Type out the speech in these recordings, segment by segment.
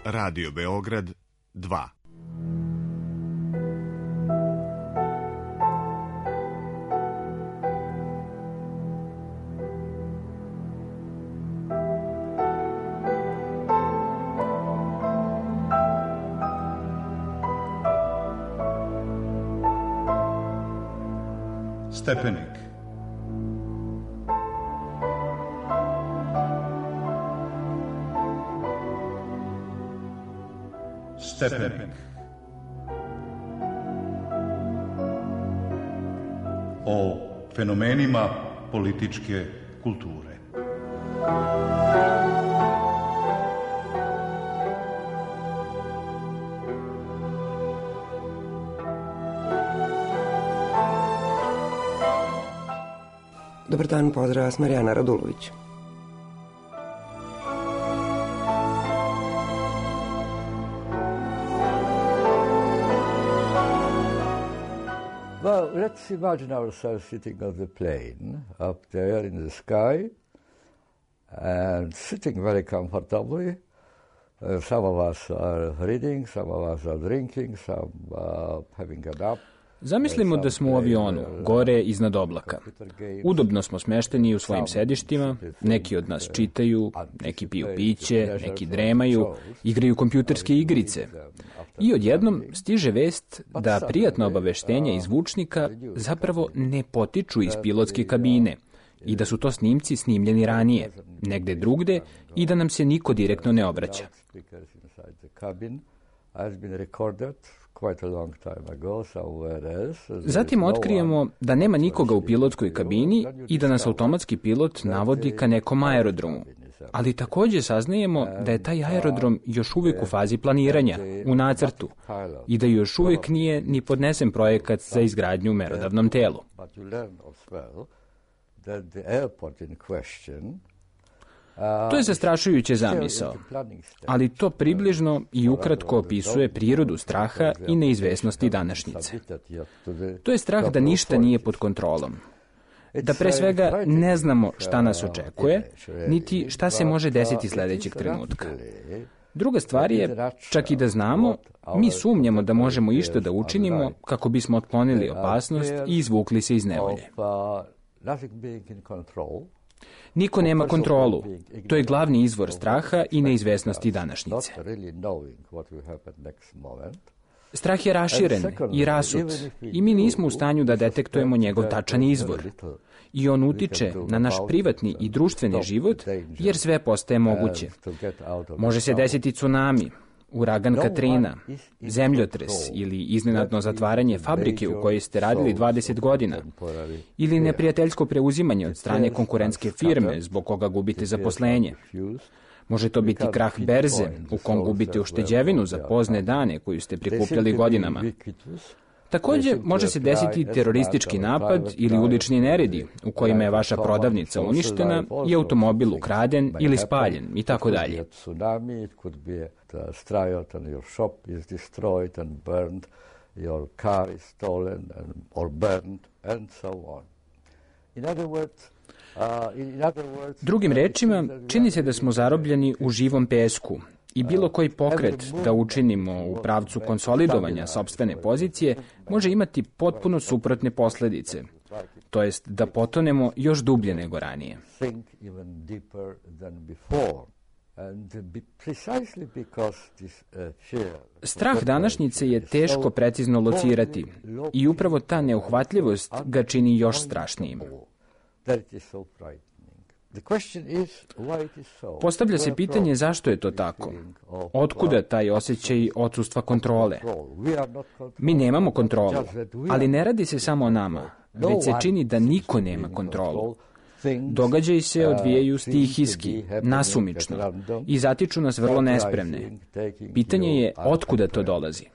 Radio Beograd 2. Stepenik. Stepenik. O fenomenima političke kulture. Dobar dan, pozdrav vas Marijana Radulović. Well, let's imagine ourselves sitting on the plane up there in the sky and sitting very comfortably. Some of us are reading, some of us are drinking, some having a nap. Zamislimo da smo u avionu, gore iznad oblaka. Udobno smo smešteni u svojim sedištima, neki od nas čitaju, neki piju piće, neki dremaju, igraju kompjuterske igrice. I odjednom stiže vest da prijatna obaveštenja iz zvučnika zapravo ne potiču iz pilotske kabine i da su to snimci snimljeni ranije, negde drugde i da nam se niko direktno ne obraća. Zatim otkrijemo da nema nikoga u pilotskoj kabini i da nas automatski pilot navodi ka nekom aerodromu. Ali takođe saznajemo da je taj aerodrom još uvijek u fazi planiranja, u nacrtu, i da još uvijek nije ni podnesen projekat za izgradnju u merodavnom telu. To je zastrašujuća zamisao, ali to približno i ukratko opisuje prirodu straha i neizvesnosti današnjice. To je strah da ništa nije pod kontrolom, da pre svega ne znamo šta nas očekuje, niti šta se može desiti sledećeg trenutka. Druga stvar je, čak i da znamo, mi sumnjamo da možemo išta da učinimo kako bismo otklonili opasnost i izvukli se iz nevolje. Niko nema kontrolu. To je glavni izvor straha i neizvesnosti današnjice. Strah je raširen i rasut i mi nismo u stanju da detektujemo njegov tačan izvor. I on utiče na naš privatni i društveni život jer sve postaje moguće. Može se desiti tsunami, uragan Katrina, zemljotres ili iznenadno zatvaranje fabrike u kojoj ste radili 20 godina ili neprijateljsko preuzimanje od strane konkurentske firme zbog koga gubite zaposlenje. Može to biti krah berze u kom gubite ušteđevinu za pozne dane koju ste prikupljali godinama. Takođe, može se desiti teroristički napad ili ulični neredi u kojima je vaša prodavnica uništena i automobil ukraden ili spaljen i tako dalje. Drugim rečima, čini se da smo zarobljeni u živom pesku i bilo koji pokret da učinimo u pravcu konsolidovanja sopstvene pozicije može imati potpuno suprotne posledice, to jest da potonemo još dublje nego ranije. Strah današnjice je teško precizno locirati i upravo ta neuhvatljivost ga čini još strašnijim. Postavlja se pitanje zašto je to tako. Otkuda taj osjećaj odsustva kontrole? Mi nemamo kontrolu, ali ne radi se samo o nama, već se čini da niko nema kontrolu. Događaji se odvijaju stihijski, nasumično i zatiču nas vrlo nespremne. Pitanje je otkuda to dolazi.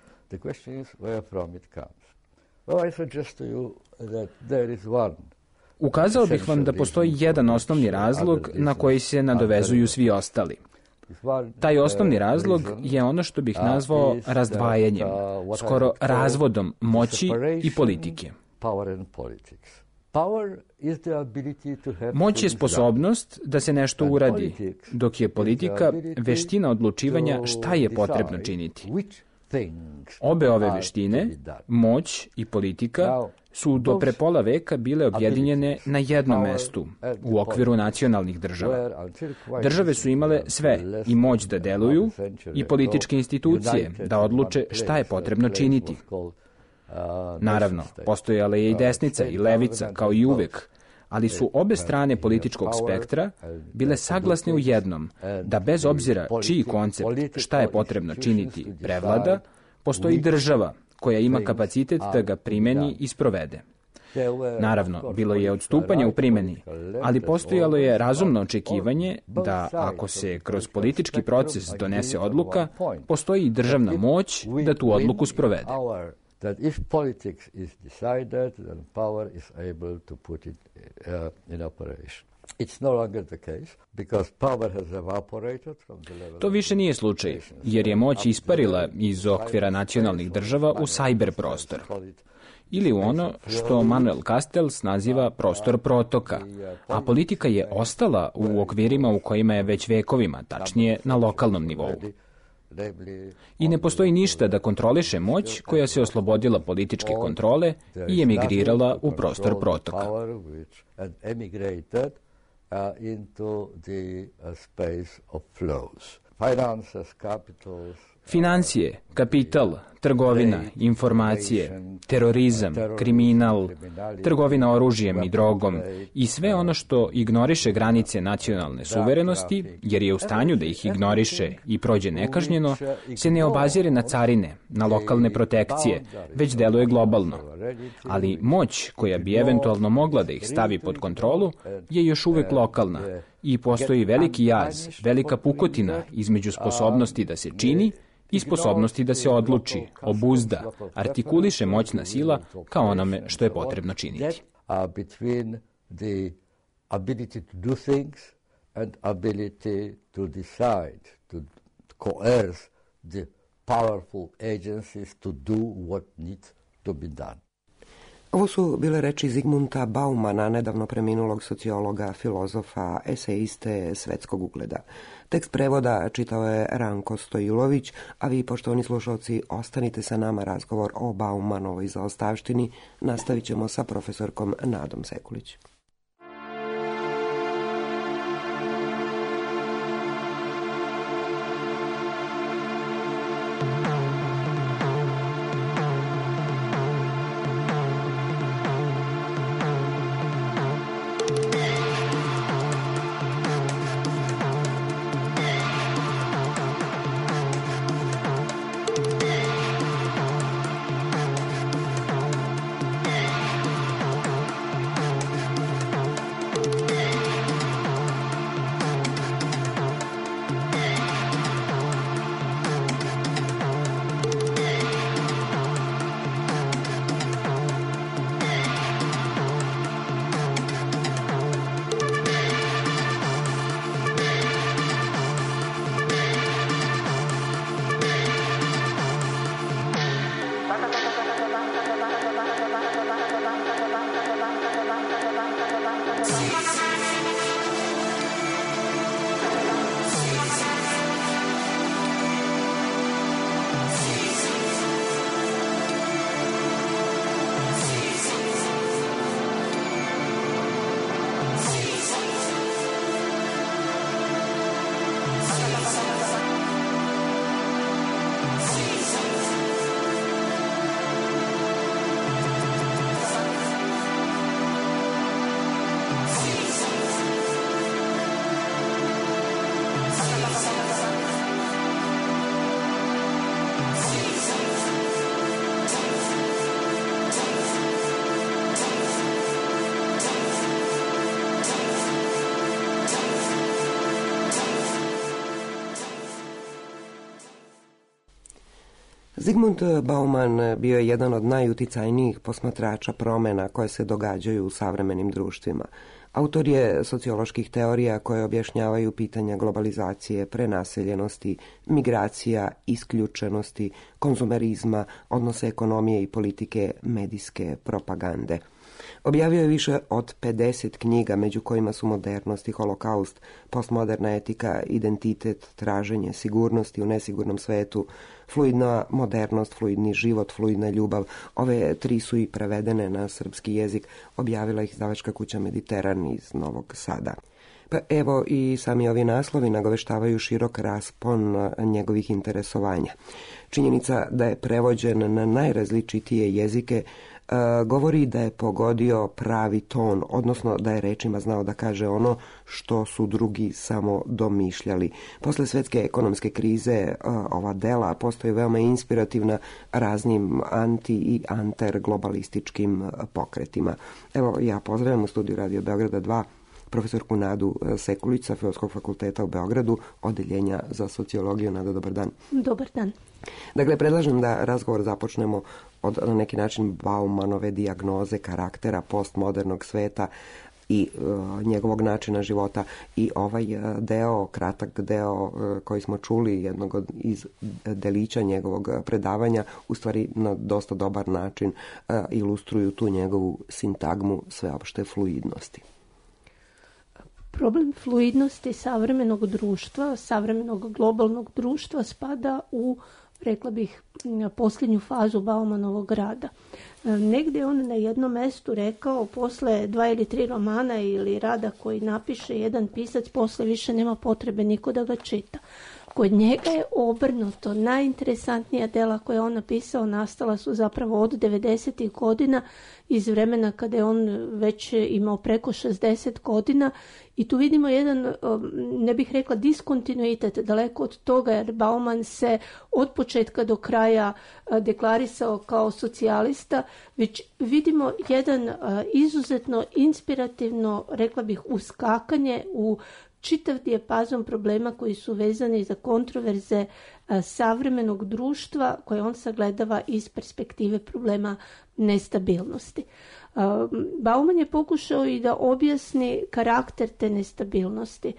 Ukazao bih vam da postoji jedan osnovni razlog na koji se nadovezuju svi ostali. Taj osnovni razlog je ono što bih nazvao razdvajanjem, skoro razvodom moći i politike. Moć je sposobnost da se nešto uradi, dok je politika veština odlučivanja šta je potrebno činiti. Obe ove veštine, moć i politika, su do pre pola veka bile objedinjene na jednom mestu, u okviru nacionalnih država. Države su imale sve, i moć da deluju, i političke institucije da odluče šta je potrebno činiti. Naravno, postojala je i desnica i levica, kao i uvek, ali su obe strane političkog spektra bile saglasne u jednom, da bez obzira čiji koncept šta je potrebno činiti prevlada, postoji država koja ima kapacitet da ga primeni i sprovede. Naravno, bilo je odstupanje u primjeni, ali postojalo je razumno očekivanje da ako se kroz politički proces donese odluka, postoji i državna moć da tu odluku sprovede. That if politics is decided, then power is able to put it in operation. It's no longer the case, because power has evaporated from the level. To više nije slučaj, jer je moć isparila iz okvira nacionalnih država u cyber prostor, ili u ono što Manuel Castells naziva prostor protoka, a politika je ostala u okvirima u kojima je već vekovima, tačnije na lokalnom nivou. I ne postoji ništa da kontroliše moć koja se oslobodila političke kontrole i emigrirala u prostor protoka. Financije, kapital, trgovina, informacije, terorizam, kriminal, trgovina oružjem i drogom i sve ono što ignoriše granice nacionalne suverenosti, jer je u stanju da ih ignoriše i prođe nekažnjeno, se ne obazire na carine, na lokalne protekcije, već deluje globalno. Ali moć koja bi eventualno mogla da ih stavi pod kontrolu je još uvek lokalna i postoji veliki jaz, velika pukotina između sposobnosti da se čini i sposobnosti da se odluči, obuzda, artikuliše moćna sila kao onome što je potrebno činiti. Between the ability to do things and ability to decide, to coerce the powerful agencies to do what needs to be done. Ovo su bile reči Zigmunta Baumana, nedavno preminulog sociologa, filozofa, eseiste svetskog ugleda. Tekst prevoda čitao je Ranko Stojilović, a vi, poštovani slušalci, ostanite sa nama. Razgovor o Baumanovoj zaostavštini nastavit ćemo sa profesorkom Nadom Sekulić. Zigmund Bauman bio je jedan od najuticajnijih posmatrača promjena koje se događaju u savremenim društvima. Autor je socioloških teorija koje objašnjavaju pitanja globalizacije, prenaseljenosti, migracija, isključenosti, konzumerizma, odnose ekonomije i politike, medijske propagande. Objavio je više od 50 knjiga, među kojima su Modernost i Holokaust, Postmoderna etika, Identitet, Traženje, Sigurnosti u nesigurnom svetu, Fluidna modernost, Fluidni život, Fluidna ljubav. Ove 3 su i prevedene na srpski jezik. Objavila ih izdavačka kuća Mediteran iz Novog Sada. Pa evo i sami ovi naslovi nagoveštavaju širok raspon njegovih interesovanja. Činjenica da je prevođen na najrazličitije jezike govori da je pogodio pravi ton, odnosno da je rečima znao da kaže ono što su drugi samo domišljali. Posle svetske ekonomske krize ova dela postaju veoma inspirativna raznim anti- i anterglobalističkim pokretima. Evo, ja pozdravljam u studiju Radio Beograda 2 profesorku Nadu Sekulić sa Filozofskog fakulteta u Beogradu, odeljenja za sociologiju. Nada, dobar dan. Dobar dan. Dakle, predlažem da razgovor započnemo od na neki način Baumanove dijagnoze karaktera postmodernog sveta i njegovog načina života, i ovaj deo, kratak deo koji smo čuli, jednog iz delića njegovog predavanja, u stvari na dosta dobar način ilustruju tu njegovu sintagmu sveopšte fluidnosti. Problem fluidnosti savremenog društva, savremenog globalnog društva spada u, rekla bih, posljednju fazu Baumanovog rada. Negdje on na jednom mestu rekao, posle 2 ili 3 romana ili rada koji napiše jedan pisac, posle više nema potrebe niko da ga čita. Kod njega je obrnuto. Najinteresantnija dela koje je on napisao nastala su zapravo od 90. godina, iz vremena kada je on već imao preko 60 godina, i tu vidimo jedan, ne bih rekla diskontinuitet, daleko od toga, jer Bauman se od početka do kraja deklarisao kao socijalista, već vidimo jedan izuzetno inspirativno, rekla bih, uskakanje u čitav dijapazon problema koji su vezani za kontroverze savremenog društva koje on sagledava iz perspektive problema nestabilnosti. Bauman je pokušao i da objasni karakter te nestabilnosti.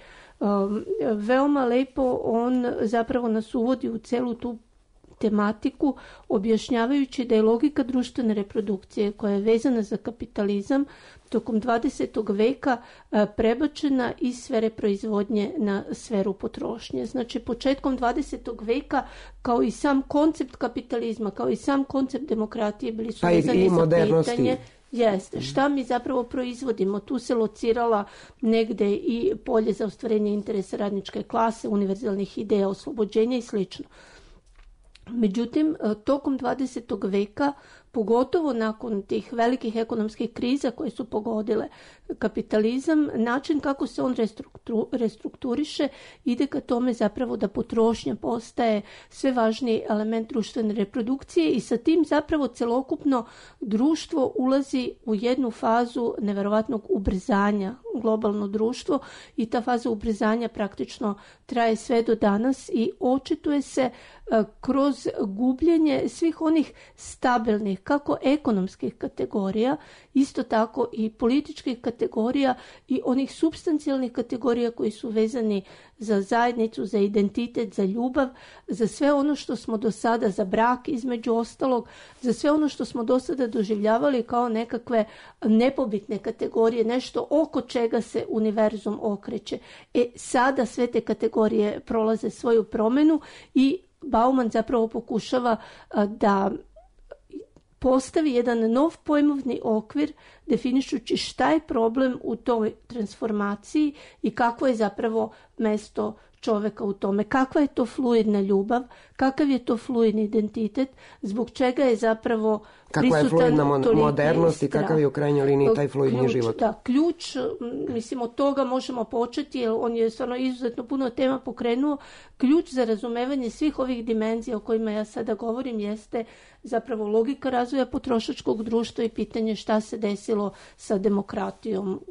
Veoma lepo on zapravo nas uvodi u celu tu tematiku, objašnjavajući da je logika društvene reprodukcije koja je vezana za kapitalizam tokom 20. veka prebačena iz sfere proizvodnje na sferu potrošnje. Znači, početkom 20. veka, kao i sam koncept kapitalizma, kao i sam koncept demokratije, bili su vezani za pitanje šta mi zapravo proizvodimo. Tu se locirala negde i polje za ostvarenje interesa radničke klase, univerzalnih ideja, oslobođenja i slično. Međutim, tokom 20. veka, pogotovo nakon tih velikih ekonomskih kriza koje su pogodile kapitalizam, način kako se on restrukturiše ide ka tome zapravo da potrošnja postaje sve važniji element društvene reprodukcije, i sa tim zapravo celokupno društvo ulazi u jednu fazu neverovatnog ubrzanja, globalno društvo, i ta faza ubrzanja praktično traje sve do danas i očituje se kroz gubljenje svih onih stabilnih, kako ekonomskih kategorija, isto tako i političkih kategorija i onih supstancijalnih kategorija koji su vezani za zajednicu, za identitet, za ljubav, za sve ono što smo do sada, za brak između ostalog, za sve ono što smo do sada doživljavali kao nekakve nepobitne kategorije, nešto oko čega se univerzum okreće. Sada sve te kategorije prolaze svoju promjenu i Bauman zapravo pokušava da postavi jedan nov pojmovni okvir definišući šta je problem u toj transformaciji i kakvo je zapravo mesto čoveka u tome, kakva je to fluidna ljubav, kakav je to fluidni identitet, zbog čega je zapravo kakva je fluidna modernost i kakav je u krajnjoj liniji taj fluidni život. Da, ključ, mislim, od toga možemo početi, jer on je stvarno izuzetno puno tema pokrenuo. Ključ za razumevanje svih ovih dimenzija o kojima ja sada govorim jeste zapravo logika razvoja potrošačkog društva i pitanje šta se desilo sa demokratijom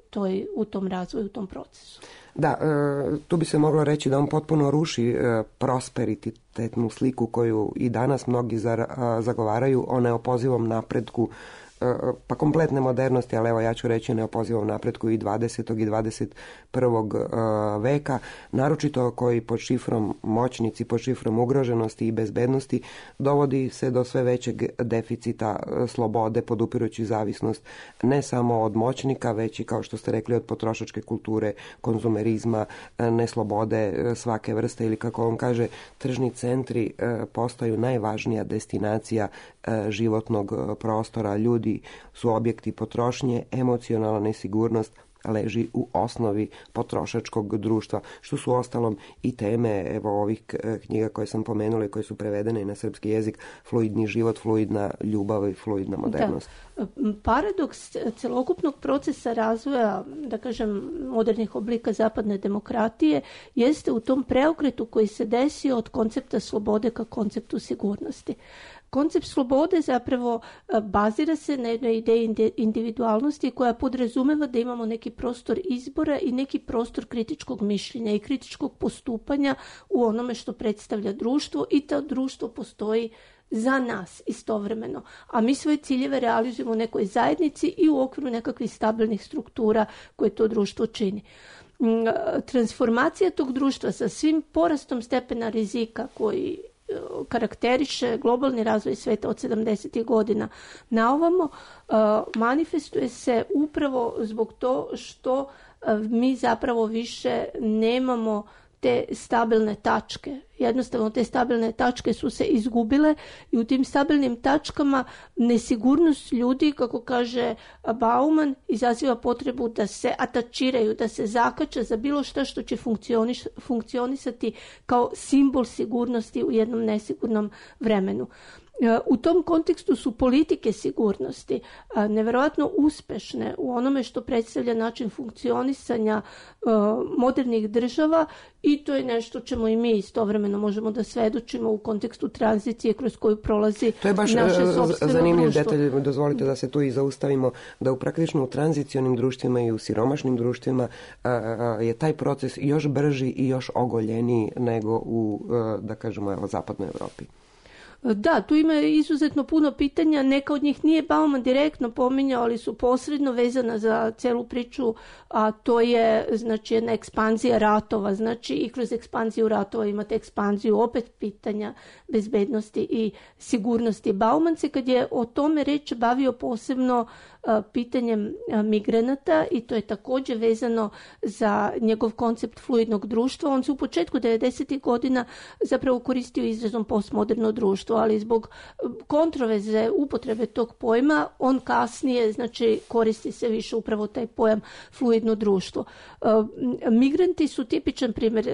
u tom razvoju, u tom procesu. Da, tu bi se moglo reći da on potpuno ruši prosperitetnu sliku koju i danas mnogi zagovaraju o neopozivom napretku pa kompletne modernosti, ali evo ja ću reći neopozivom napretku i 20. i 21. veka, naročito koji pod šifrom moćnici, pod šifrom ugroženosti i bezbednosti dovodi se do sve većeg deficita slobode, podupirujući zavisnost ne samo od moćnika, već i kao što ste rekli od potrošačke kulture, konzumerizma, neslobode svake vrste ili kako on kaže, tržni centri postaju najvažnija destinacija životnog prostora. Ljudi su objekti potrošnje, emocionalna nesigurnost leži u osnovi potrošačkog društva, što su ostalom i teme evo ovih knjiga koje sam pomenula i koje su prevedene na srpski jezik, Fluidni život, fluidna ljubav i fluidna modernost. Da. Paradoks celokupnog procesa razvoja, da kažem, modernih oblika zapadne demokratije jeste u tom preokretu koji se desio od koncepta slobode ka konceptu sigurnosti. Koncept slobode zapravo bazira se na jednoj ideji individualnosti koja podrazumeva da imamo neki prostor izbora i neki prostor kritičkog mišljenja i kritičkog postupanja u onome što predstavlja društvo i to društvo postoji za nas istovremeno. A mi svoje ciljeve realizujemo u nekoj zajednici i u okviru nekakvih stabilnih struktura koje to društvo čini. Transformacija tog društva sa svim porastom stepena rizika koji karakteriše globalni razvoj sveta od 70. godina na ovamo, manifestuje se upravo zbog to što mi zapravo više nemamo te stabilne tačke. Jednostavno te stabilne tačke su se izgubile i u tim stabilnim tačkama nesigurnost ljudi, kako kaže Bauman, izaziva potrebu da se atačiraju, da se zakače za bilo što će funkcionisati kao simbol sigurnosti u jednom nesigurnom vremenu. U tom kontekstu su politike sigurnosti nevjerojatno uspešne u onome što predstavlja način funkcionisanja modernih država i to je nešto čemu i mi istovremeno možemo da svedočimo u kontekstu tranzicije kroz koju prolazi naše sopstveno društvo. To je baš zanimljiv detalj, dozvolite da se tu i zaustavimo, da praktično u tranzicionim društvima i u siromašnim društvima je taj proces još brži i još ogoljeniji nego u, da kažemo, evo, zapadnoj Evropi. Da, tu ima izuzetno puno pitanja, neka od njih nije Bauman direktno pominjao, ali su posredno vezana za celu priču, a to je znači jedna ekspanzija ratova, znači i kroz ekspanziju ratova imate ekspanziju opet pitanja bezbednosti i sigurnosti. Bauman se kad je o tome reč bavio posebno pitanjem migranata i to je također vezano za njegov koncept fluidnog društva. On se u početku 90. godina zapravo koristio izrazom postmoderno društvo, ali zbog kontroverze upotrebe tog pojma on kasnije znači koristi se više upravo taj pojam fluidno društvo. Migranti su tipičan primjer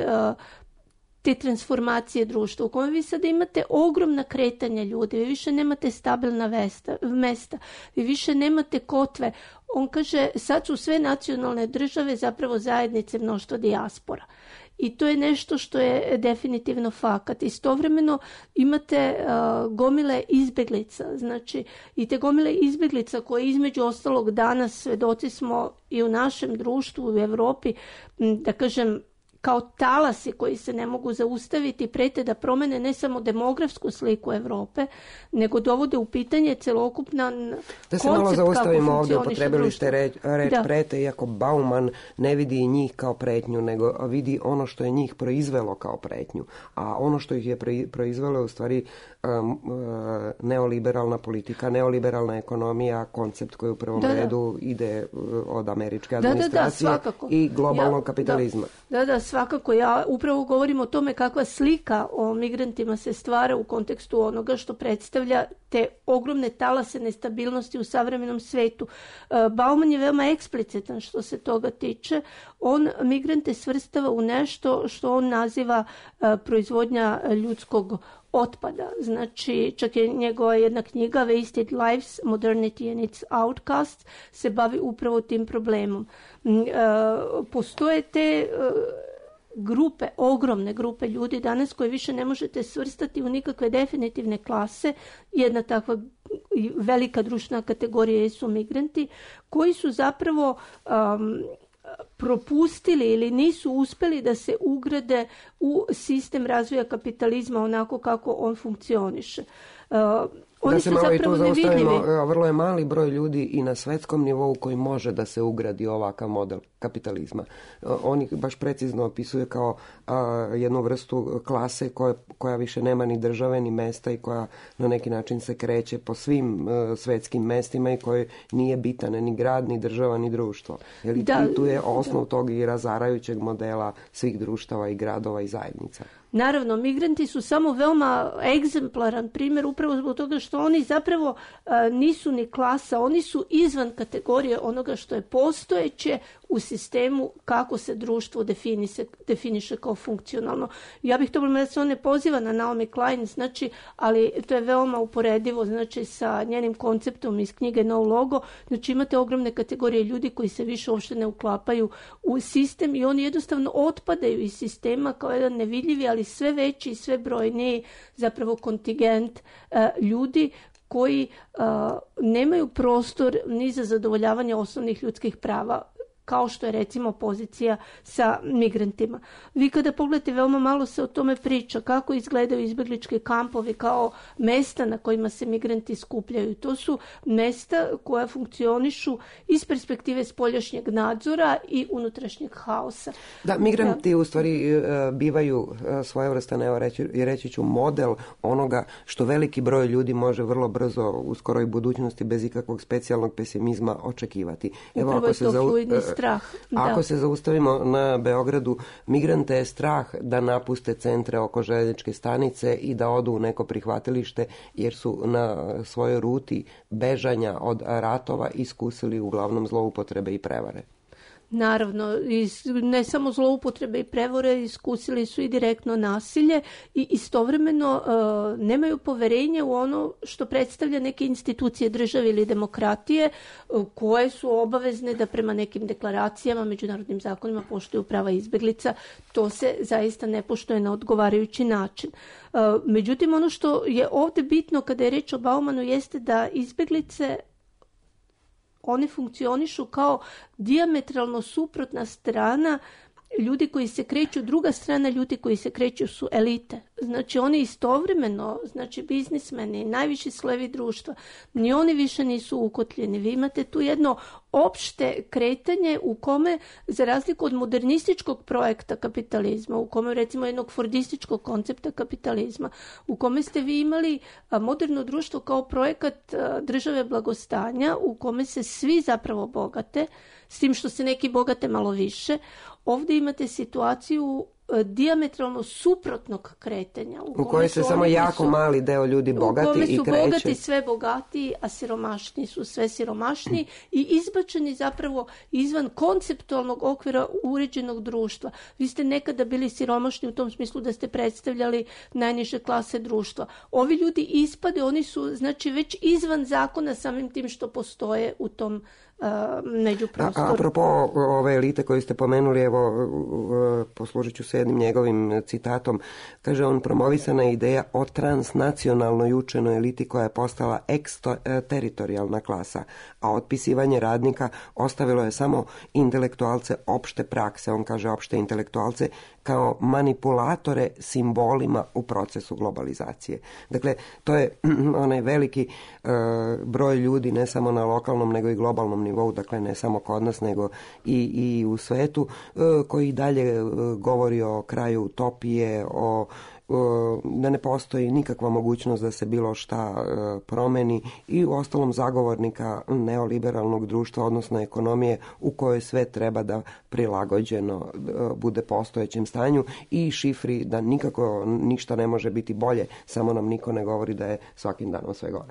te transformacije društva u kojem vi sada imate ogromna kretanja ljudi, vi više nemate stabilna mesta, vi više nemate kotve. On kaže sad su sve nacionalne države zapravo zajednice mnoštva dijaspora. I to je nešto što je definitivno fakat. Istovremeno imate gomile izbjeglica, znači i te gomile izbjeglica koje između ostalog danas svedoci smo i u našem društvu u Europi, da kažem, kao talasi koji se ne mogu zaustaviti, prete da promene ne samo demografsku sliku Europe, nego dovode u pitanje celokupna koncept. Da se malo zaustavimo ovdje, upotrebili ste reč prete, iako Bauman ne vidi njih kao pretnju, nego vidi ono što je njih proizvelo kao pretnju. A ono što ih je proizvelo je u stvari neoliberalna politika, neoliberalna ekonomija, koncept koji u prvom redu ide od američke administracije i globalnog kapitalizma. Da, svakako. Ja upravo govorim o tome kakva slika o migrantima se stvara u kontekstu onoga što predstavlja te ogromne talase nestabilnosti u savremenom svetu. Bauman je veoma eksplicitan što se toga tiče. On migrante svrstava u nešto što on naziva proizvodnja ljudskog otpada. Znači, čak je njegova jedna knjiga Wasted Lives, Modernity and its Outcasts, se bavi upravo tim problemom. Postoje te grupe, ogromne grupe ljudi danas koje više ne možete svrstati u nikakve definitivne klase. Jedna takva velika društvena kategorija su migranti koji su zapravo propustili ili nisu uspjeli da se ugrade u sistem razvoja kapitalizma onako kako on funkcioniše. Oni su zapravo nevidljivi. Vrlo je mali broj ljudi i na svetskom nivou koji može da se ugradi ovakav model kapitalizma. Oni baš precizno opisuje kao jednu vrstu klase koja više nema ni države ni mesta i koja na neki način se kreće po svim svetskim mestima i koji nije bitan ni grad, ni država, ni društvo. Jer tu je osnov tog i razarajućeg modela svih društava i gradova i zajednica. Naravno, migranti su samo veoma egzemplaran primjer upravo zbog toga što oni zapravo nisu ni klasa, oni su izvan kategorije onoga što je postojeće u sistemu kako se društvo definiše kao funkcionalno. Ja bih to bilo da se on ne poziva na Naomi Klein, znači, ali to je veoma uporedivo, znači, sa njenim konceptom iz knjige No Logo. Znači, imate ogromne kategorije ljudi koji se više uopšte ne uklapaju u sistem i oni jednostavno otpadaju iz sistema kao jedan nevidljivi, ali sve veći i sve brojniji zapravo kontingent ljudi koji nemaju prostor ni za zadovoljavanje osnovnih ljudskih prava, kao što je recimo pozicija sa migrantima. Vi kada pogledate, veoma malo se o tome priča, kako izgledaju izbjeglički kampovi kao mesta na kojima se migranti skupljaju. To su mesta koja funkcionišu iz perspektive spoljašnjeg nadzora i unutrašnjeg haosa. Da, migranti u stvari bivaju svojevrstan, reći ću, model onoga što veliki broj ljudi može vrlo brzo u skoroj budućnosti bez ikakvog specijalnog pesimizma očekivati. Upravo je to fluidni strah. Ako se zaustavimo na Beogradu, migrante je strah da napuste centre oko željezničke stanice i da odu u neko prihvatilište, jer su na svojoj ruti bežanja od ratova iskusili uglavnom zloupotrebe i prevare. Naravno, ne samo zloupotrebe i prevore, iskusili su i direktno nasilje i istovremeno nemaju poverenje u ono što predstavlja neke institucije države ili demokratije koje su obavezne da prema nekim deklaracijama, međunarodnim zakonima poštuju prava izbjeglica. To se zaista ne poštuje na odgovarajući način. Međutim, ono što je ovdje bitno kada je reč o Baumanu jeste da izbjeglice one funkcionišu kao dijametralno suprotna strana ljudi koji se kreću, druga strana ljudi koji se kreću su elite. Znači oni istovremeno, znači biznismeni, najviši slojevi društva, ni oni više nisu ukotljeni. Vi imate tu jedno opšte kretanje u kome, za razliku od modernističkog projekta kapitalizma, u kome recimo jednog fordističkog koncepta kapitalizma, u kome ste vi imali moderno društvo kao projekat države blagostanja, u kome se svi zapravo bogate, s tim što se neki bogate malo više. Ovdje imate situaciju dijametralno suprotnog kretanja. U kojoj se samo jako mali deo ljudi bogati i kreće. U kome su bogati sve bogatiji, a siromašniji su sve siromašniji i izbačeni zapravo izvan konceptualnog okvira uređenog društva. Vi ste nekada bili siromašni u tom smislu da ste predstavljali najniže klase društva. Ovi ljudi ispade, oni su znači već izvan zakona samim tim što postoje u tom međuprostoru. Apropo ove elite koje ste pomenuli, evo poslužit ću se jednim njegovim citatom. Kaže on, promovisana je ideja o transnacionalnoj učenoj eliti koja je postala eksteritorijalna klasa, a otpisivanje radnika ostavilo je samo intelektualce opšte prakse, on kaže opšte intelektualce, kao manipulatore simbolima u procesu globalizacije. Dakle, to je onaj veliki broj ljudi, ne samo na lokalnom nego i globalnom nivou, dakle ne samo kod nas nego i u svetu, koji dalje govori o kraju utopije, da ne postoji nikakva mogućnost da se bilo šta promeni i u ostalom zagovornika neoliberalnog društva, odnosno ekonomije u kojoj sve treba da prilagođeno bude postojećem stanju i šifri da nikako ništa ne može biti bolje, samo nam niko ne govori da je svakim danom sve gore.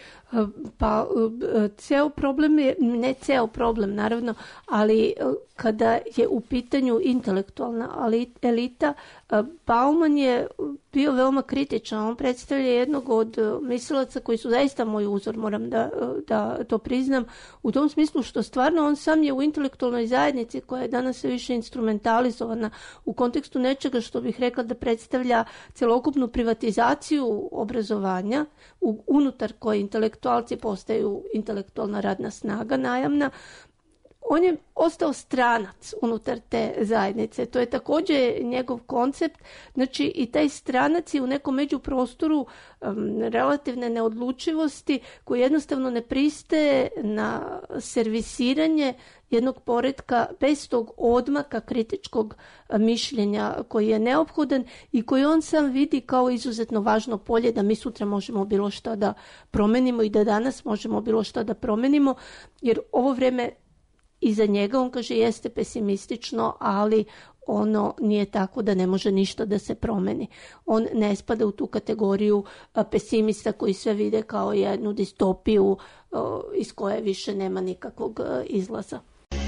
Pa ceo problem je, ne ceo problem naravno, ali kada je u pitanju intelektualna elita, Bauman je bio veoma kritičan. On predstavlja jednog od mislilaca koji su zaista moj uzor, moram da to priznam, u tom smislu što stvarno on sam je u intelektualnoj zajednici koja je danas sve više instrumentalizovana u kontekstu nečega što bih rekla da predstavlja celokupnu privatizaciju obrazovanja unutar koje intelektualci postaju intelektualna radna snaga najamna. on je ostao stranac unutar te zajednice. To je također njegov koncept. Znači i taj stranac je u nekom međuprostoru relativne neodlučivosti koji jednostavno ne pristaje na servisiranje jednog poretka bez tog odmaka kritičkog mišljenja koji je neophodan i koji on sam vidi kao izuzetno važno polje da mi sutra možemo bilo šta da promenimo i da danas možemo bilo šta da promenimo, jer ovo vrijeme iza njega, on kaže, jeste pesimistično, ali ono nije tako da ne može ništa da se promeni. On ne spada u tu kategoriju pesimista koji sve vide kao jednu distopiju iz koje više nema nikakvog izlaza.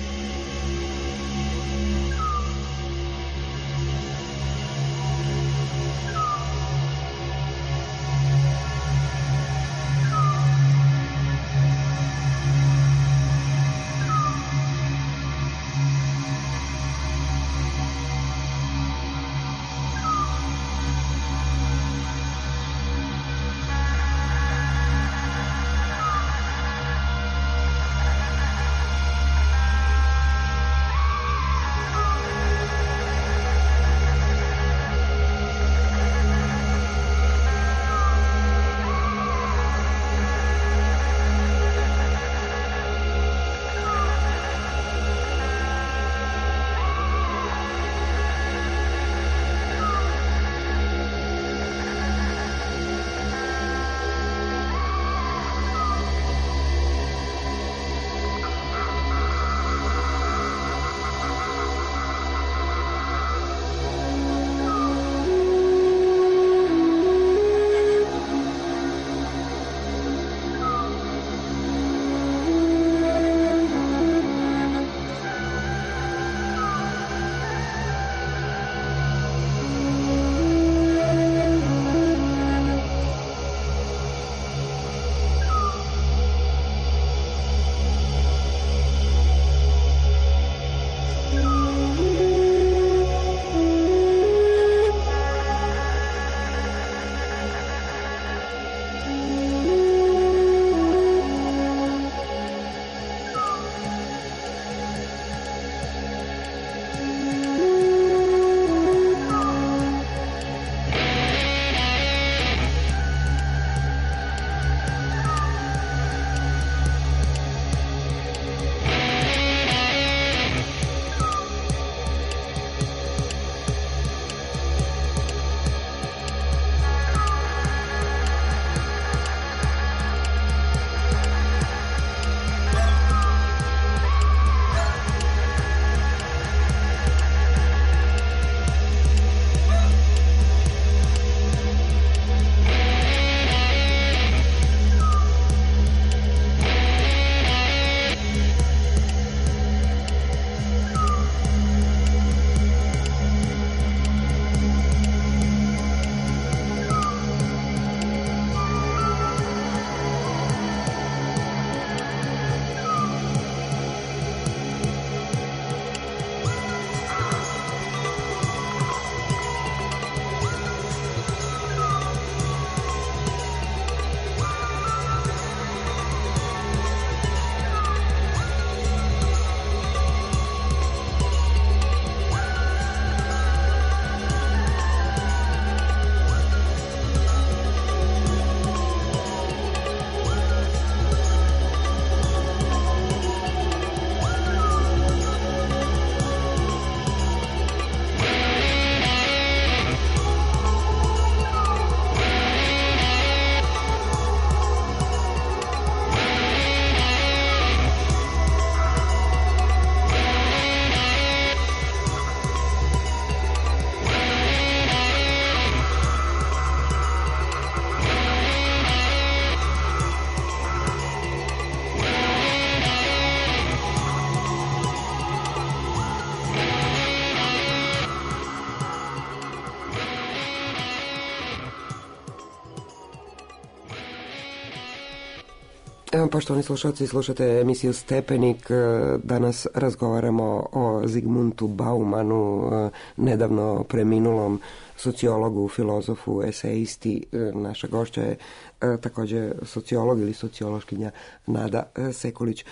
Poštovani slušalci, slušate emisiju Stepenik. Danas razgovaramo o Zigmundu Baumanu, nedavno preminulom sociologu, filozofu, eseisti. Naša gošća je također sociolog ili sociološkinja Nada Sekulić.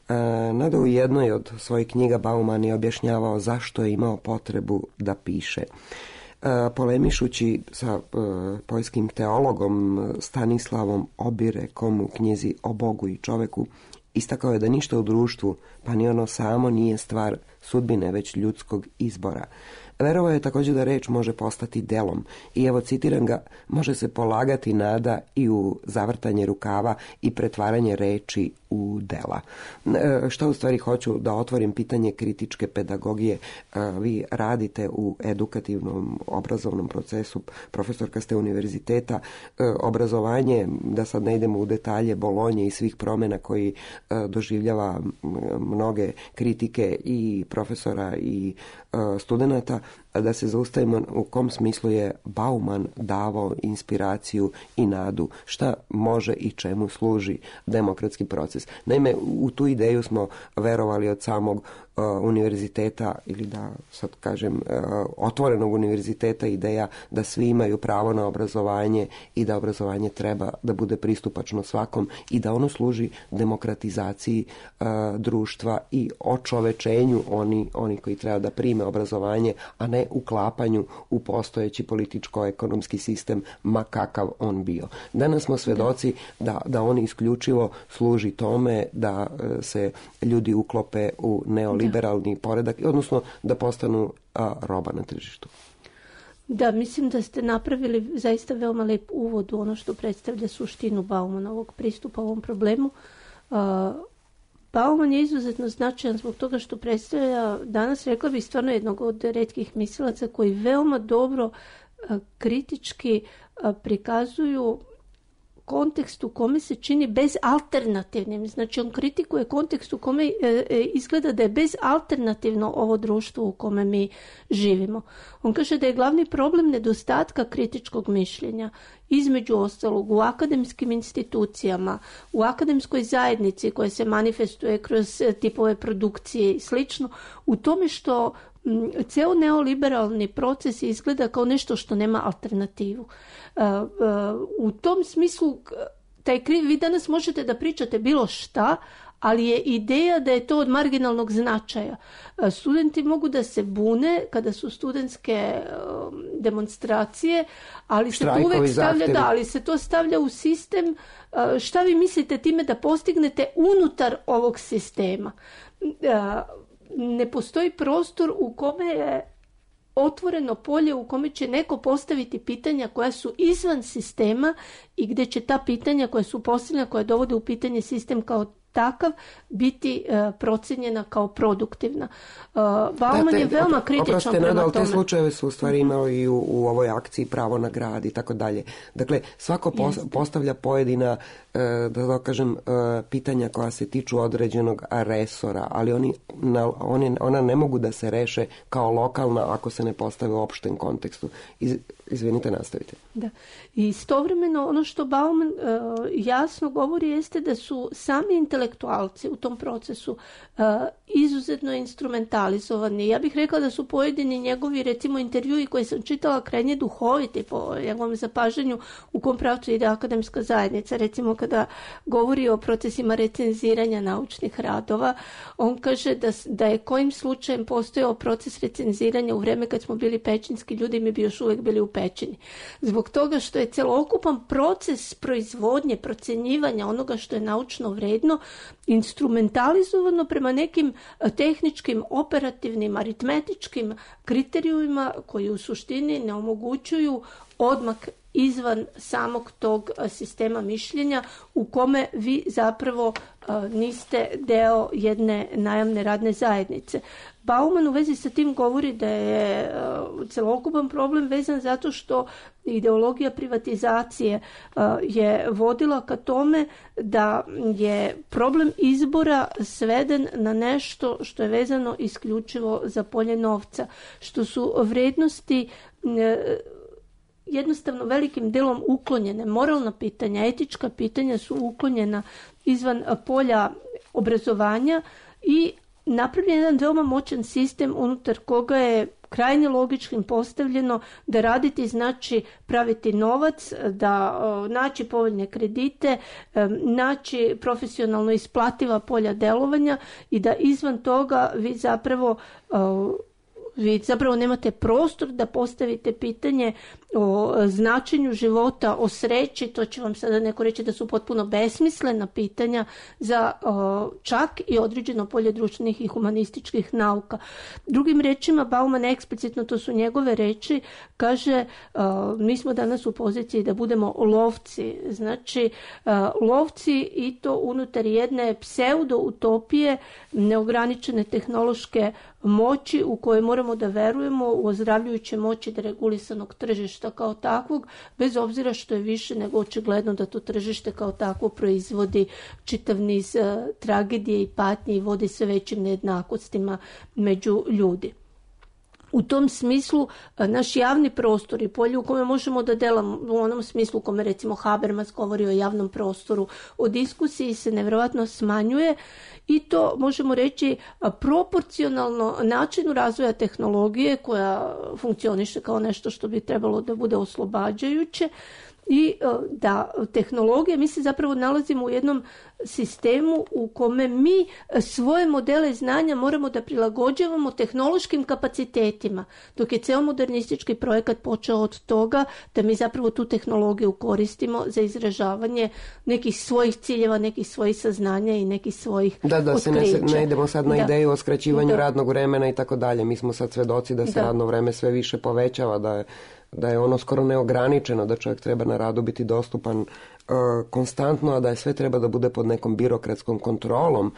Nada u jednoj od svojih knjiga Bauman je objašnjavao zašto je imao potrebu da piše. Polemišući sa poljskim teologom Stanislavom Obirekom u knjizi O Bogu i čoveku, istakao je da ništa u društvu, pa ni ono samo, nije stvar sudbine, već ljudskog izbora. Verovao je također da reč može postati delom i evo citiram ga, može se polagati nada i u zavrtanje rukava i pretvaranje reči u dela. Što u stvari hoću da otvorim pitanje kritičke pedagogije. Vi radite u edukativnom obrazovnom procesu, profesorka ste univerziteta, obrazovanje, da sad ne idemo u detalje, Bolonje i svih promjena koji doživljava mnoge kritike i profesora i studenata, da se zaustavimo u kom smislu je Bauman davao inspiraciju i nadu, šta može i čemu služi demokratski proces. Naime, u tu ideju smo verovali od samog univerziteta, ili da sad kažem otvorenog univerziteta, ideja da svi imaju pravo na obrazovanje i da obrazovanje treba da bude pristupačno svakom i da ono služi demokratizaciji društva i očovečenju oni koji treba da prime obrazovanje, a ne uklapanju u postojeći političko-ekonomski sistem, ma kakav on bio. Danas smo svedoci da on isključivo služi tome da se ljudi uklope u neoliberalni poredak, odnosno da postanu roba na tržištu. Da, mislim da ste napravili zaista veoma lep uvod u ono što predstavlja suštinu Baumanovog pristupa ovom problemu. Bauman je izuzetno značajan zbog toga što predstavlja danas, rekla bih, stvarno jednog od retkih mislilaca koji veoma dobro kritički prikazuju kontekst u kome se čini bezalternativnim. Znači, on kritikuje kontekst u kome izgleda da je bezalternativno ovo društvo u kome mi živimo. On kaže da je glavni problem nedostatka kritičkog mišljenja, između ostalog u akademskim institucijama, u akademskoj zajednici koja se manifestuje kroz tipove produkcije i slično, u tome što ceo neoliberalni proces izgleda kao nešto nema alternativu. U tom smislu, vi danas možete da pričate bilo šta, ali je ideja da je to od marginalnog značaja. Studenti mogu da se bune kada su studentske demonstracije, ali se to uvek stavlja, ali se to stavlja u sistem. Šta vi mislite time da postignete unutar ovog sistema? Ne postoji prostor u kome je otvoreno polje u kome će neko postaviti pitanja koja su izvan sistema i gdje će ta pitanja koja su postavljena, koja dovode u pitanje sistem kao takav, biti procijenjena kao produktivna. Bauman je veoma kritičan prema tome. Ali te slučajeve su u stvari imali i u ovoj akciji Pravo na grad i tako dalje. Dakle, svako postavlja pojedina, da kažem, pitanja koja se tiču određenog resora, ali ona ne mogu da se reše kao lokalna ako se ne postave u opštem kontekstu. Izvinite, nastavite. Da. I istovremeno ono što Bauman jasno govori jeste da su sami intelektualci u tom procesu izuzetno instrumentalizovani. Ja bih rekla da su pojedini njegovi, recimo, intervjui koje sam čitala krajnje duhoviti po njegovom zapažanju u kom pravcu ide akademska zajednica. Recimo, kada govori o procesima recenziranja naučnih radova, on kaže da je kojim slučajem postojao proces recenziranja u vreme kad smo bili pećinski ljudi, mi bi još uvijek bili u pećini. Zbog toga što je celokupan proces proizvodnje, procjenjivanja onoga što je naučno vredno instrumentalizovano prema nekim tehničkim, operativnim, aritmetičkim kriterijumima koji u suštini ne omogućuju odmak izvan samog tog sistema mišljenja u kome vi zapravo niste deo jedne najamne radne zajednice. Bauman u vezi sa tim govori da je celokupan problem vezan zato što ideologija privatizacije je vodila ka tome da je problem izbora sveden na nešto što je vezano isključivo za polje novca, što su vrednosti jednostavno velikim delom uklonjene. Moralna pitanja, etička pitanja su uklonjena izvan polja obrazovanja i napravljen jedan veoma moćan sistem unutar koga je krajnje logičkim postavljeno da raditi znači praviti novac, da naći povoljne kredite, naći profesionalno isplativa polja delovanja i da izvan toga vi zapravo nemate prostor da postavite pitanje o značenju života, o sreći. To će vam sada neko reći da su potpuno besmislena pitanja za čak i određeno polje društvenih i humanističkih nauka. Drugim rečima, Bauman eksplicitno, to su njegove reči, kaže mi smo danas u poziciji da budemo lovci. Znači, lovci i to unutar jedne pseudo-utopije neograničene tehnološke moći u kojoj moramo da verujemo u ozdravljujuće moći deregulisanog tržišta kao takvog, bez obzira što je više nego očigledno da to tržište kao takvo proizvodi čitav niz tragedije i patnje i vodi sve većim nejednakostima među ljudi. U tom smislu naš javni prostor i polje u kome možemo da delamo, u onom smislu u kome recimo Habermas govori o javnom prostoru, o diskusiji se nevjerojatno smanjuje i to možemo reći proporcionalno načinu razvoja tehnologije koja funkcioniše kao nešto što bi trebalo da bude oslobađajuće. I da tehnologija, mi se zapravo nalazimo u jednom sistemu u kome mi svoje modele znanja moramo da prilagođavamo tehnološkim kapacitetima, dok je ceo modernistički projekat počeo od toga da mi zapravo tu tehnologiju koristimo za izražavanje nekih svojih ciljeva, nekih svojih saznanja i nekih svojih da otkrića. Ne idemo sad na ideju o skraćivanju radnog vremena i tako dalje. Mi smo sad svedoci da se radno vreme sve više povećava, da je ono skoro neograničeno, da čovjek treba na radu biti dostupan konstantno, a da je sve treba da bude pod nekom birokratskom kontrolom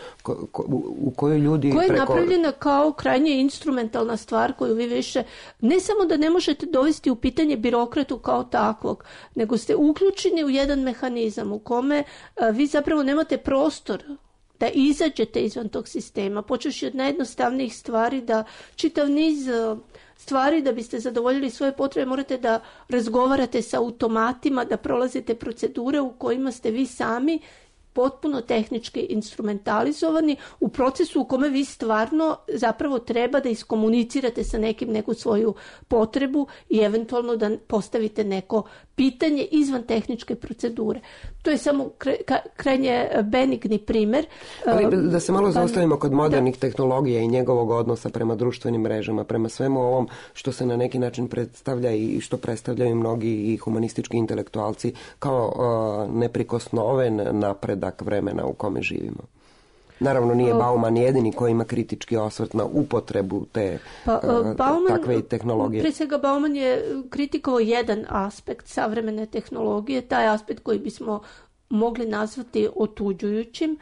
u kojoj ljudi... Koja je napravljena kao krajnje instrumentalna stvar koju vi više, ne samo da ne možete dovesti u pitanje birokratu kao takvog, nego ste uključeni u jedan mehanizam u kome vi zapravo nemate prostor da izađete izvan tog sistema, počevši od najjednostavnijih stvari da čitav niz stvari da biste zadovoljili svoje potrebe morate da razgovarate sa automatima, da prolazite procedure u kojima ste vi sami potpuno tehnički instrumentalizovani u procesu u kome vi stvarno zapravo treba da iskomunicirate sa nekim neku svoju potrebu i eventualno da postavite neko pitanje izvan tehničke procedure. To je samo krajnje benigni primjer. Ali da se malo zaustavimo kod modernih tehnologija i njegovog odnosa prema društvenim mrežama, prema svemu ovom što se na neki način predstavlja i što predstavljaju mnogi i humanistički intelektualci kao neprikosnoven napredak vremena u kome živimo. Naravno, nije Bauman jedini koji ima kritički osvrt na upotrebu takve tehnologije. Prije svega, Bauman je kritikovao jedan aspekt savremene tehnologije, taj aspekt koji bismo mogli nazvati otuđujućim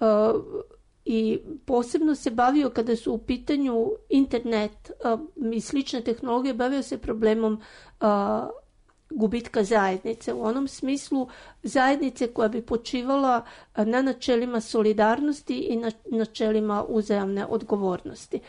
i posebno se bavio kada su u pitanju internet i slične tehnologije, bavio se problemom gubitka zajednice, u onom smislu zajednice koja bi počivala na načelima solidarnosti i na načelima uzajamne odgovornosti.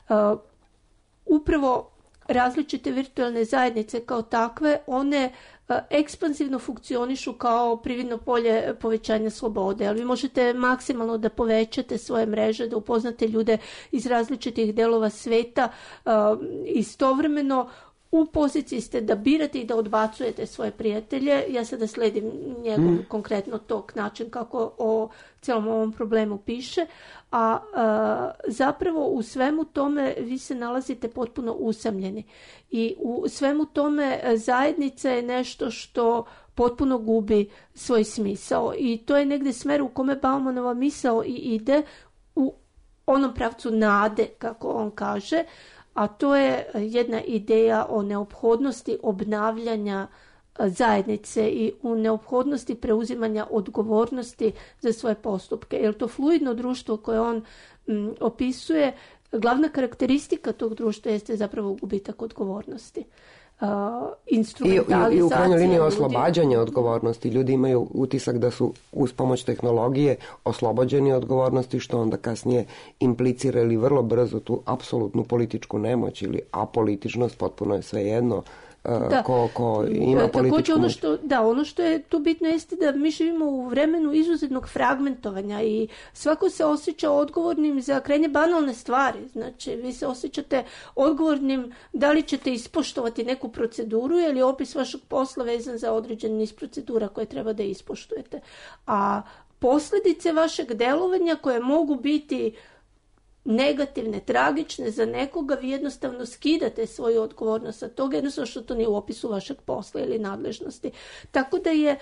Upravo različite virtualne zajednice kao takve, one ekspansivno funkcionišu kao prividno polje povećanja slobode, ali vi možete maksimalno da povećate svoje mreže, da upoznate ljude iz različitih delova sveta, istovremeno u poziciji ste da birate i da odbacujete svoje prijatelje. Ja sada sledim njegov konkretno tog način kako o cijelom ovom problemu piše, a zapravo u svemu tome vi se nalazite potpuno usamljeni. I u svemu tome zajednica je nešto što potpuno gubi svoj smisao. I to je negdje smer u kome Baumanova misao i ide u onom pravcu nade, kako on kaže, a to je jedna ideja o neophodnosti obnavljanja zajednice i u neophodnosti preuzimanja odgovornosti za svoje postupke. Jer to fluidno društvo koje on opisuje, glavna karakteristika tog društva jeste zapravo gubitak odgovornosti. I u krajnjoj liniji oslobađanje odgovornosti. Ljudi imaju utisak da su uz pomoć tehnologije oslobođeni odgovornosti, što onda kasnije implicira ili vrlo brzo tu apsolutnu političku nemoć ili apolitičnost, potpuno je svejedno ko ima političku moć. Ono što je tu bitno jeste da mi živimo u vremenu izuzetnog fragmentovanja i svako se osjeća odgovornim za krajnje banalne stvari. Znači, vi se osjećate odgovornim da li ćete ispoštovati neku proceduru ili opis vašeg posla vezan za određen niz procedura koje treba da ispoštujete. A posljedice vašeg delovanja koje mogu biti negativne, tragične za nekoga, vi jednostavno skidate svoju odgovornost od toga, jednostavno što to nije u opisu vašeg posla ili nadležnosti. Tako da je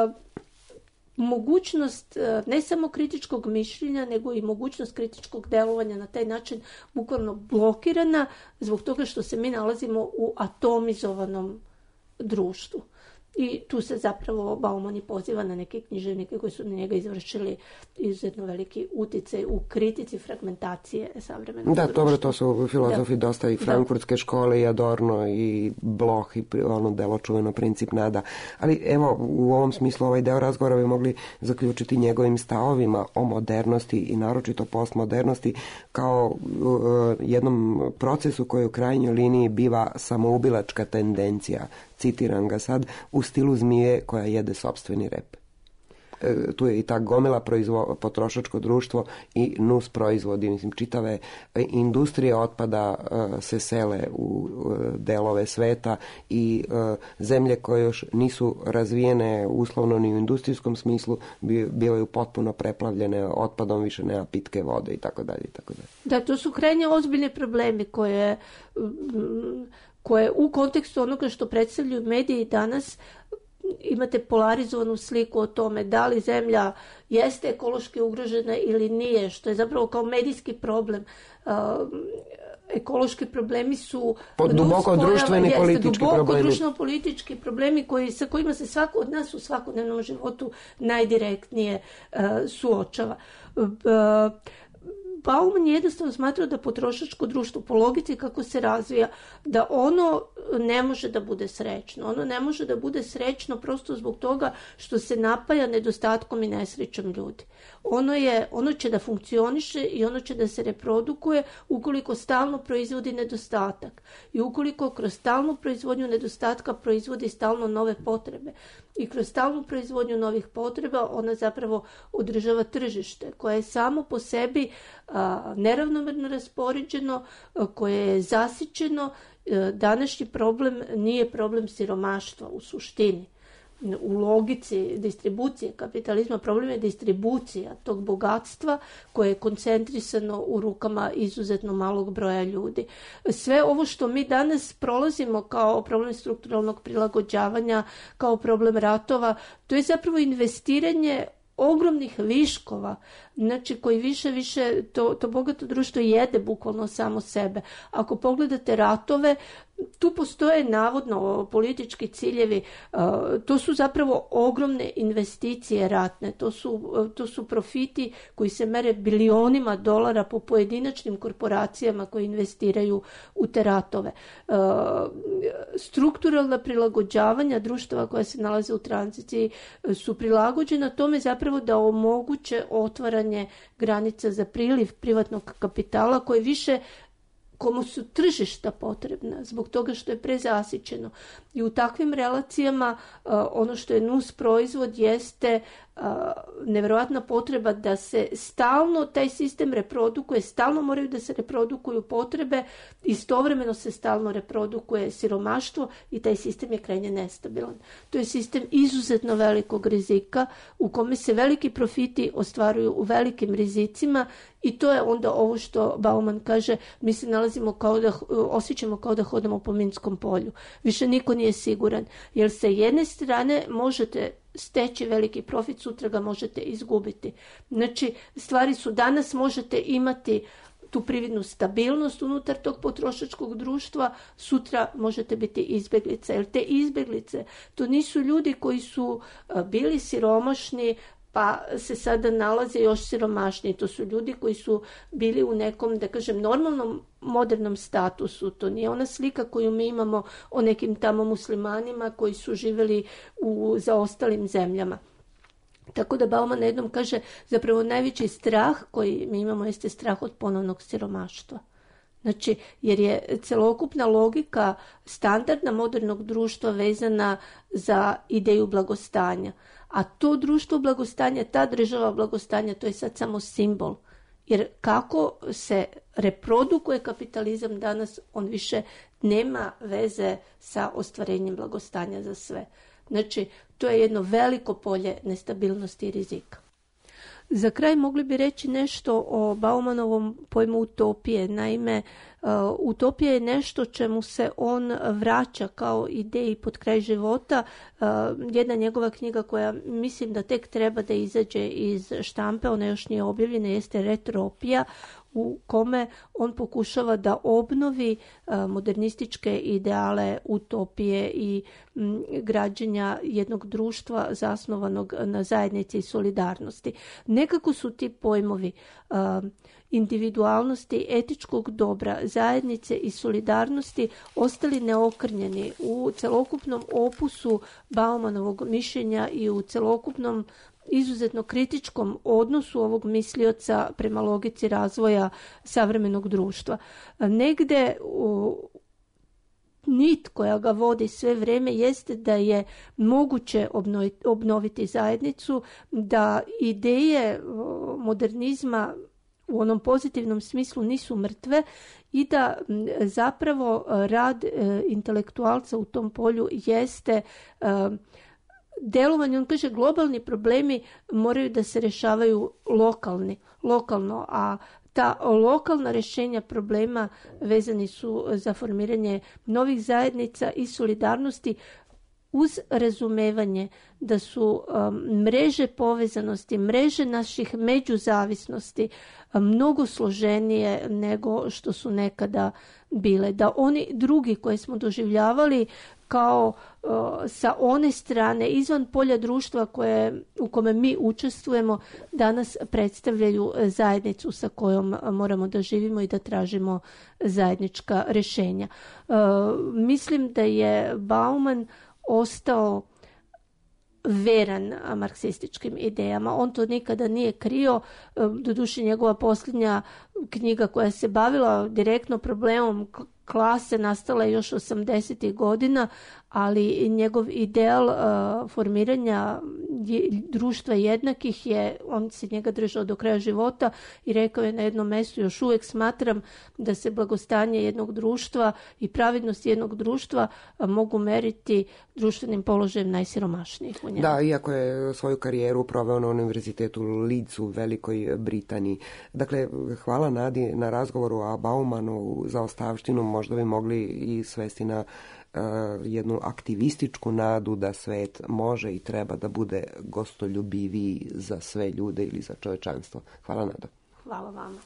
mogućnost ne samo kritičkog mišljenja, nego i mogućnost kritičkog delovanja na taj način bukvalno blokirana zbog toga što se mi nalazimo u atomizovanom društvu. I tu se zapravo Bauman i poziva na neke književnike koji su na njega izvršili izuzetno veliki uticaj u kritici fragmentacije savremenog društva. Dobro, to su filozofi dosta i frankfurtske škole, i Adorno, i Bloch, i ono delo čuveno Princip nada. Ali evo, u ovom smislu ovaj deo razgovora bi mogli zaključiti njegovim stavovima o modernosti i naročito postmodernosti kao jednom procesu koji u krajnjoj liniji biva samoubilačka tendencija. Citiram ga sad, u stilu zmije koja jede sopstveni rep. Tu je i ta gomila potrošačko društvo i nus proizvodi, mislim, čitave industrije otpada se sele u delove sveta i zemlje koje još nisu razvijene uslovno ni u industrijskom smislu bivaju potpuno preplavljene otpadom, više nema pitke vode i tako dalje. Da, to su krajnje ozbiljne problemi koje u kontekstu onoga što predstavljaju mediji danas imate polarizovanu sliku o tome da li zemlja jeste ekološki ugrožena ili nije, što je zapravo kao medijski problem. Ekološki problemi su duboko društveni politički problemi. Društveno-politički problemi sa kojima se svako od nas u svakodnevnom životu najdirektnije suočava. Bauman je jednostavno smatrao da potrošačko društvo po logici kako se razvija, da ono ne može da bude srećno. Ono ne može da bude srećno prosto zbog toga što se napaja nedostatkom i nesrećom ljudi. Ono će da funkcioniše i ono će da se reprodukuje ukoliko stalno proizvodi nedostatak. I ukoliko kroz stalnu proizvodnju nedostatka proizvodi stalno nove potrebe. I kroz stalnu proizvodnju novih potreba ona zapravo održava tržište koje je samo po sebi neravnomerno raspoređeno, koje je zasićeno. Današnji problem nije problem siromaštva u suštini. U logici distribucije kapitalizma problem je distribucija tog bogatstva koje je koncentrisano u rukama izuzetno malog broja ljudi. Sve ovo što mi danas prolazimo kao problem strukturalnog prilagođavanja, kao problem ratova, to je zapravo investiranje ogromnih viškova, znači koji više to bogato društvo jede bukvalno samo sebe. Ako pogledate ratove, tu postoje navodno politički ciljevi, to su zapravo ogromne investicije ratne, to su profiti koji se mere bilionima dolara po pojedinačnim korporacijama koji investiraju u te ratove. Strukturalna prilagođavanja društava koja se nalaze u tranziciji su prilagođena tome zapravo da omoguće otvaranje granica za priliv privatnog kapitala koje više komu su tržišta potrebna zbog toga što je prezasićeno. I u takvim relacijama ono što je nus proizvod jeste nevjerojatna potreba da se stalno taj sistem reprodukuje, stalno moraju da se reprodukuju potrebe, istovremeno se stalno reprodukuje siromaštvo i taj sistem je krajnje nestabilan. To je sistem izuzetno velikog rizika u kome se veliki profiti ostvaruju u velikim rizicima i to je onda ovo što Bauman kaže, mi se nalazimo osjećamo kao da hodamo po minskom polju. Više niko nije siguran, jer sa jedne strane možete steći veliki profit, sutra ga možete izgubiti. Znači, stvari su danas, možete imati tu prividnu stabilnost unutar tog potrošačkog društva, sutra možete biti izbjeglica. Jer te izbjeglice, to nisu ljudi koji su bili siromašni, pa se sada nalaze još siromašniji. To su ljudi koji su bili u nekom, da kažem, normalnom modernom statusu. To nije ona slika koju mi imamo o nekim tamo muslimanima koji su živjeli u zaostalim zemljama. Tako da Bauman jednom kaže, zapravo najveći strah koji mi imamo jeste strah od ponovnog siromaštva. Znači, jer je celokupna logika standardna modernog društva vezana za ideju blagostanja. A to društvo blagostanja, ta država blagostanja, to je sad samo simbol. Jer kako se reprodukuje kapitalizam danas, on više nema veze sa ostvarenjem blagostanja za sve. Znači, to je jedno veliko polje nestabilnosti i rizika. Za kraj mogli bi reći nešto o Baumanovom pojmu utopije. Naime, utopija je nešto čemu se on vraća kao ideji pod kraj života. Jedna njegova knjiga koja mislim da tek treba da izađe iz štampe, ona još nije objavljena, jeste Retropija, u kome on pokušava da obnovi modernističke ideale utopije i građenja jednog društva zasnovanog na zajednici i solidarnosti. Nekako su ti pojmovi individualnosti, etičkog dobra, zajednice i solidarnosti ostali neokrnjeni u celokupnom opusu Baumanovog mišljenja i u celokupnom izuzetno kritičkom odnosu ovog mislioca prema logici razvoja savremenog društva. Negde nit koja ga vodi sve vrijeme jeste da je moguće obnoviti zajednicu, da ideje modernizma u onom pozitivnom smislu nisu mrtve i da zapravo rad intelektualca u tom polju jeste delovanje. On kaže, globalni problemi moraju da se rješavaju lokalno, a ta lokalna rješenja problema vezani su za formiranje novih zajednica i solidarnosti uz razumevanje da su mreže povezanosti, mreže naših međuzavisnosti mnogo složenije nego što su nekada bile. Da oni drugi koje smo doživljavali kao sa one strane izvan polja društva u kome mi učestvujemo, danas predstavljaju zajednicu sa kojom moramo da živimo i da tražimo zajednička rješenja. Mislim da je Bauman ostao veran marksističkim idejama. On to nikada nije krio. Doduše, njegova posljednja knjiga koja se bavila direktno problemom klase nastala je još 80. godina, ali njegov ideal formiranja društva jednakih on se njega držao do kraja života i rekao je na jednom mjestu, još uvijek smatram da se blagostanje jednog društva i pravednost jednog društva mogu meriti društvenim položajem najsiromašnijih u njemu. Da, iako je svoju karijeru proveo na univerzitetu Leeds u Velikoj Britaniji. Dakle, hvala Nadi na razgovoru, a Baumanu za ostavštinu možda bi mogli i svesti na jednu aktivističku nadu da svet može i treba da bude gostoljubiviji za sve ljude ili za čovečanstvo. Hvala, Nado. Hvala vama.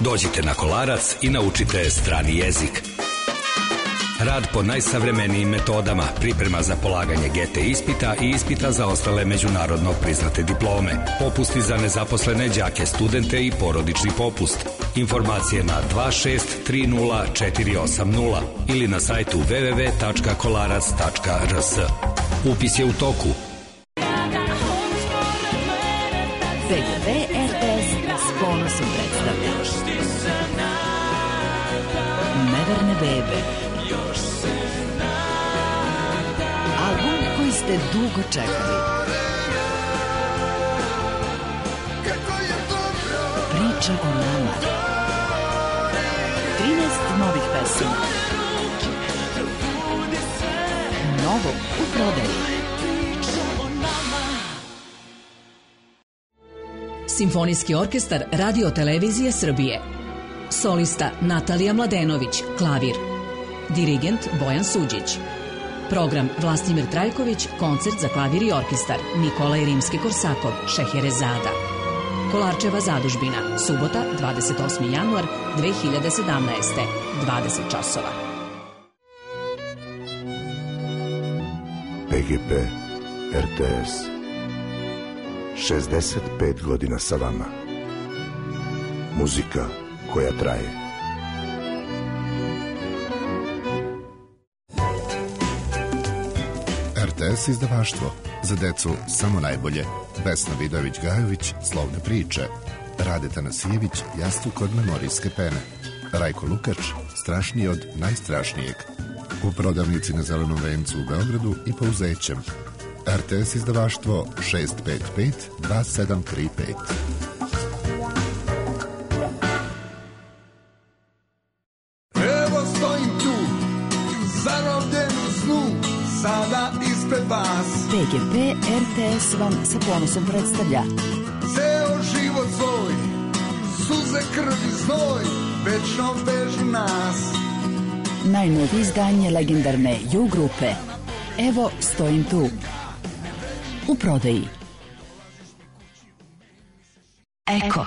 Dođite na Kolarac i naučite strani jezik. Rad po najsavremenijim metodama, priprema za polaganje GT ispita i ispita za ostale međunarodno priznate diplome, popusti za nezaposlene đake, studente i porodični popust. Informacije na 2630 ili na sajtu www.kolarac.rs. Upis je u toku. PGP RTS s ponosom predstavlja Neverne bebe. Album koji ste dugo čekali. Priča o nama. 13 novih pesama. Novo u prodaji. Simfonijski orkestar Radio-televizije Srbije. Solista Natalija Mladenović, klavir. Dirigent Bojan Suđić. Program Vlastimir Trajković, koncert za klavir i orkestar. Nikolaj Rimski-Korsakov, Šeherezada. Kolarčeva zadužbina, subota, 28. januar 2017. 20 časova. PGP RTS 65 godina sa vama. Muzika koja traje. RTS izdavaštvo. Za decu samo najbolje. Vesna Vidović-Gajović, Slovne priče. Rade Tanasijević, Jastuk od memorijske pene. Rajko Lukač, Strašniji od najstrašnijeg. U prodavnici na Zelenom vencu u Beogradu i po Uzećem. RTS izdavaštvo 655 2735. Evo stojim tu, zarobljen u snu, sada ispred vas. PGP RTS vam sa ponosom predstavlja Ceo život svoj, suze, krv i znoj, večno vežu nas. najnovije izdanje legendarne U grupe. Evo stojim tu. U prodaji. Eko.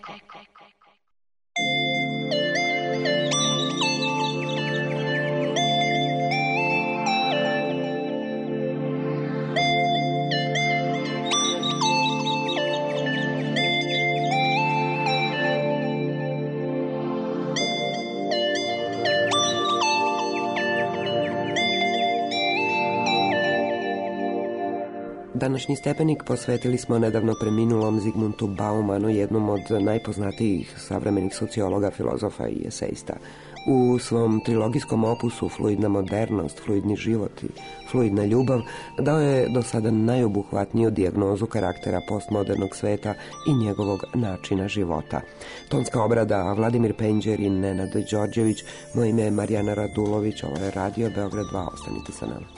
Današnji stepenik posvetili smo nedavno preminulom Zigmundu Baumanu, jednom od najpoznatijih savremenih sociologa, filozofa i eseista. U svom trilogijskom opusu Fluidna modernost, fluidni život i fluidna ljubav dao je do sada najobuhvatniju dijagnozu karaktera postmodernog sveta i njegovog načina života. Tonska obrada Vladimir Penđer i Nenad Đorđević. Moje ime je Marijana Radulović, ovo je Radio Beograd 2, ostanite sa nama.